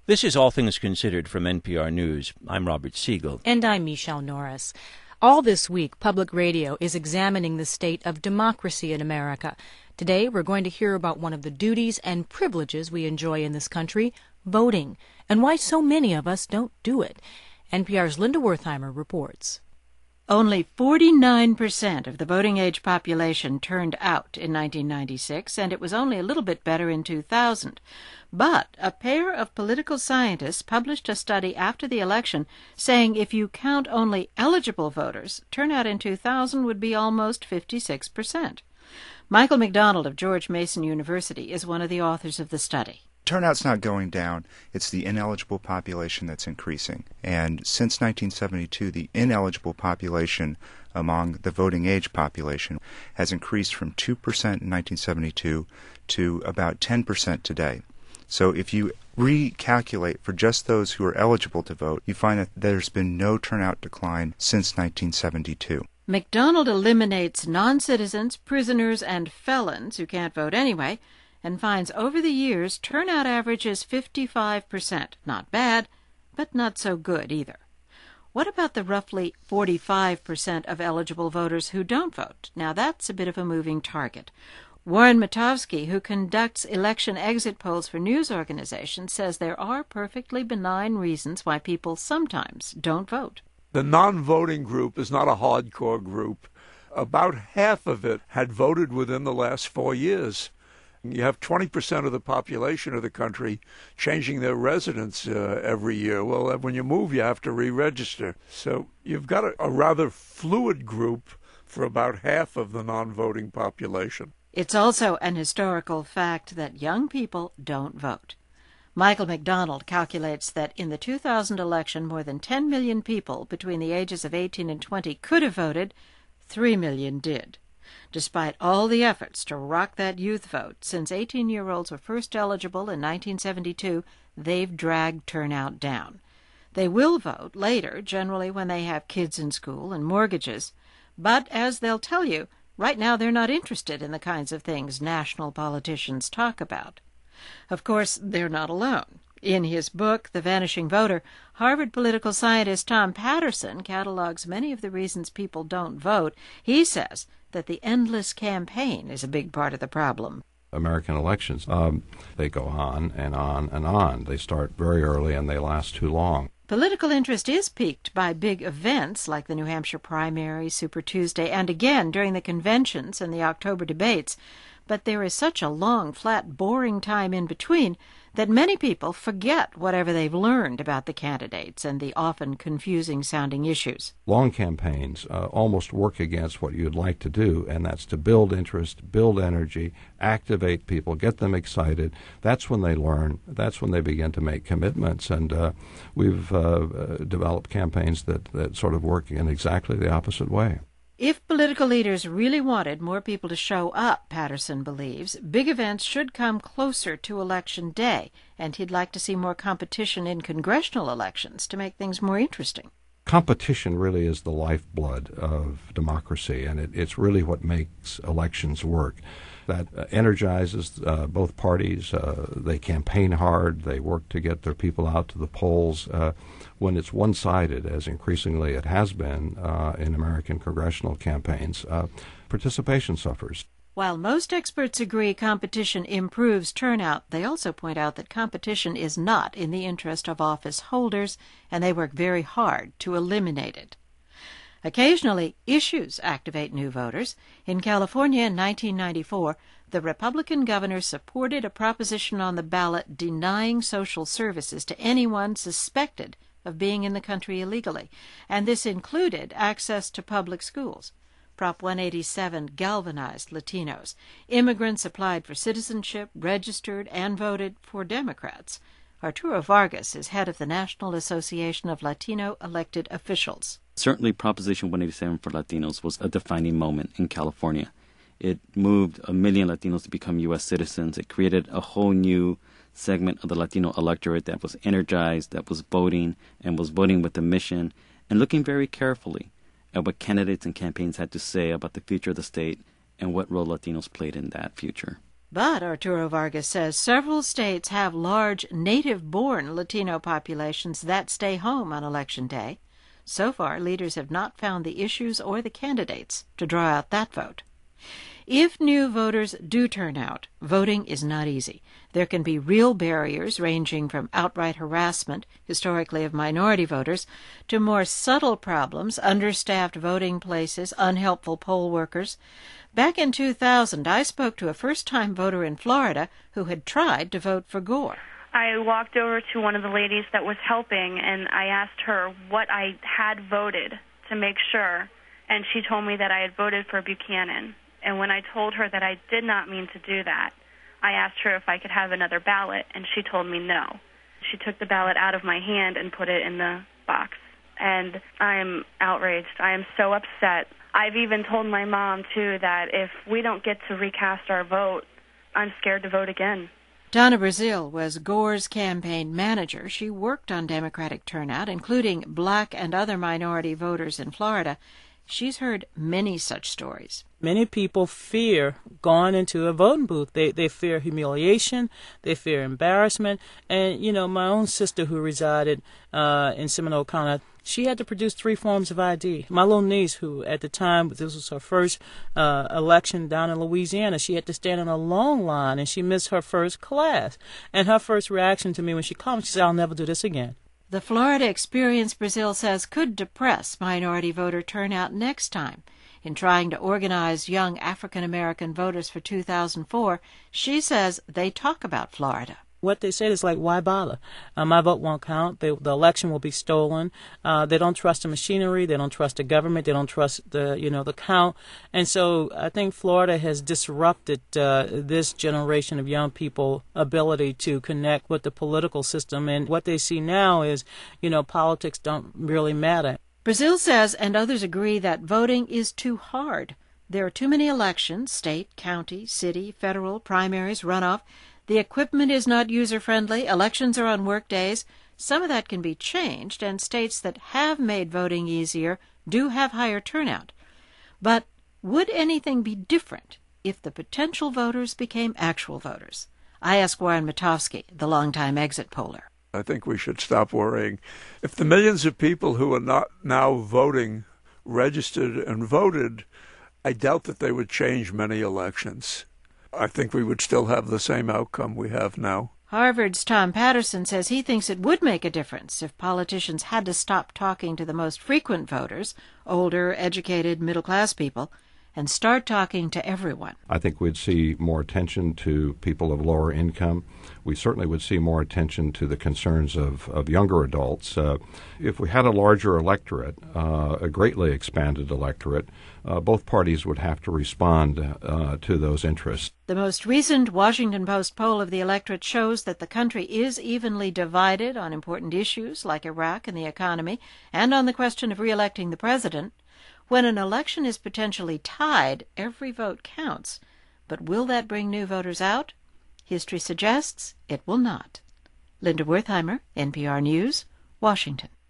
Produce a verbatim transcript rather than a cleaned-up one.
This is All Things Considered from N P R News. I'm Robert Siegel. And I'm Michelle Norris. All this week, Public Radio is examining the state of democracy in America. Today, we're going to hear about one of the duties and privileges we enjoy in this country, voting, and why so many of us don't do it. N P R's Linda Wertheimer reports. Only forty-nine percent of the voting age population turned out in nineteen ninety-six, and it was only a little bit better in two thousand. But a pair of political scientists published a study after the election saying if you count only eligible voters, turnout in two thousand would be almost fifty-six percent. Michael McDonald of George Mason University is one of the authors of the study. Turnout's not going down. It's the ineligible population that's increasing. And since nineteen seventy-two, the ineligible population among the voting age population has increased from two percent in nineteen seventy-two to about ten percent today. So if you recalculate for just those who are eligible to vote, you find that there's been no turnout decline since nineteen seventy-two. McDonald eliminates non-citizens, prisoners, and felons who can't vote anyway, and finds over the years turnout averages fifty-five percent. Not bad, but not so good either. What about the roughly forty-five percent of eligible voters who don't vote? Now that's a bit of a moving target. Warren Matovsky, who conducts election exit polls for news organizations, says there are perfectly benign reasons why people sometimes don't vote. The non-voting group is not a hardcore group. About half of it had voted within the last four years. You have twenty percent of the population of the country changing their residence uh, every year. Well, when you move, you have to re-register. So you've got a, a rather fluid group for about half of the non-voting population. It's also an historical fact that young people don't vote. Michael McDonald calculates that in the two thousand election, more than ten million people between the ages of eighteen and twenty could have voted. three million did. Despite all the efforts to rock that youth vote, since eighteen-year-olds were first eligible in nineteen seventy-two, they've dragged turnout down. They will vote later, generally when they have kids in school and mortgages. But, as they'll tell you, right now they're not interested in the kinds of things national politicians talk about. Of course, they're not alone. In his book, The Vanishing Voter, Harvard political scientist Tom Patterson catalogs many of the reasons people don't vote. He says that the endless campaign is a big part of the problem. American elections, um, they go on and on and on. They start very early and they last too long. Political interest is piqued by big events like the New Hampshire primary, Super Tuesday, and again during the conventions and the October debates. But there is such a long, flat, boring time in between that many people forget whatever they've learned about the candidates and the often confusing-sounding issues. Long campaigns uh, almost work against what you'd like to do, and that's to build interest, build energy, activate people, get them excited. That's when they learn. That's when they begin to make commitments, and uh, we've uh, uh, developed campaigns that, that sort of work in exactly the opposite way. If political leaders really wanted more people to show up, Patterson believes, big events should come closer to Election Day, and he'd like to see more competition in congressional elections to make things more interesting. Competition really is the lifeblood of democracy, and it, it's really what makes elections work. That uh, energizes uh, both parties. Uh, they campaign hard. They work to get their people out to the polls. Uh, when it's one-sided, as increasingly it has been uh, in American congressional campaigns, uh, participation suffers. While most experts agree competition improves turnout, they also point out that competition is not in the interest of office holders, and they work very hard to eliminate it. Occasionally, issues activate new voters. In California in nineteen ninety-four, the Republican governor supported a proposition on the ballot denying social services to anyone suspected of being in the country illegally, and this included access to public schools. Prop one eighty-seven galvanized Latinos. Immigrants applied for citizenship, registered, and voted for Democrats. Arturo Vargas is head of the National Association of Latino Elected Officials. Certainly, Proposition one eighty-seven for Latinos was a defining moment in California. It moved a million Latinos to become U S citizens. It created a whole new segment of the Latino electorate that was energized, that was voting, and was voting with a mission, and looking very carefully at what candidates and campaigns had to say about the future of the state and what role Latinos played in that future. But, Arturo Vargas says, several states have large native-born Latino populations that stay home on Election Day. So far, leaders have not found the issues or the candidates to draw out that vote. If new voters do turn out, voting is not easy. There can be real barriers ranging from outright harassment, historically of minority voters, to more subtle problems, understaffed voting places, unhelpful poll workers. Back in two thousand, I spoke to a first-time voter in Florida who had tried to vote for Gore. I walked over to one of the ladies that was helping, and I asked her what I had voted to make sure, and she told me that I had voted for Buchanan. And when I told her that I did not mean to do that, I asked her if I could have another ballot, and she told me no. She took the ballot out of my hand and put it in the box. And I'm outraged. I am so upset. I've even told my mom, too, that if we don't get to recast our vote, I'm scared to vote again. Donna Brazil was Gore's campaign manager. She worked on Democratic turnout, including black and other minority voters in Florida. She's heard many such stories. Many people fear going into a voting booth. They they fear humiliation, they fear embarrassment. And, you know, my own sister who resided uh, in Seminole County, she had to produce three forms of I D. My little niece, who at the time, this was her first uh, election down in Louisiana, she had to stand in a long line, and she missed her first class. And her first reaction to me when she called me, she said, "I'll never do this again." The Florida experience, Brazil says, could depress minority voter turnout next time. In trying to organize young African-American voters for two thousand four, she says they talk about Florida. What they said is like, why bother? Uh, my vote won't count. They, the election will be stolen. Uh, they don't trust the machinery. They don't trust the government. They don't trust the, you know, the count. And so I think Florida has disrupted uh, this generation of young people's ability to connect with the political system. And what they see now is, you know, politics don't really matter. Brazil says, and others agree, that voting is too hard. There are too many elections, state, county, city, federal, primaries, runoff. The equipment is not user-friendly. Elections are on work days. Some of that can be changed, and states that have made voting easier do have higher turnout. But would anything be different if the potential voters became actual voters? I asked Warren Matofsky, the longtime exit poller. I think we should stop worrying. If the millions of people who are not now voting registered and voted, I doubt that they would change many elections. I think we would still have the same outcome we have now. Harvard's Tom Patterson says he thinks it would make a difference if politicians had to stop talking to the most frequent voters, older, educated, middle-class people, and start talking to everyone. I think we'd see more attention to people of lower income. We certainly would see more attention to the concerns of, of younger adults. Uh, if we had a larger electorate, uh, a greatly expanded electorate, uh, both parties would have to respond uh, to those interests. The most recent Washington Post poll of the electorate shows that the country is evenly divided on important issues like Iraq and the economy, and on the question of re-electing the president. When an election is potentially tied, every vote counts. But will that bring new voters out? History suggests it will not. Linda Wertheimer, N P R News, Washington.